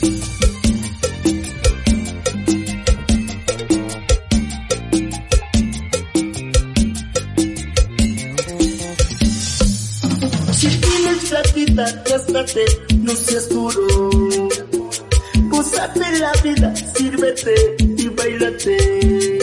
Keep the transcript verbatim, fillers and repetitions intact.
Si tienes platita, gástate, no seas duro. Gózate la vida, sírvete y bailate.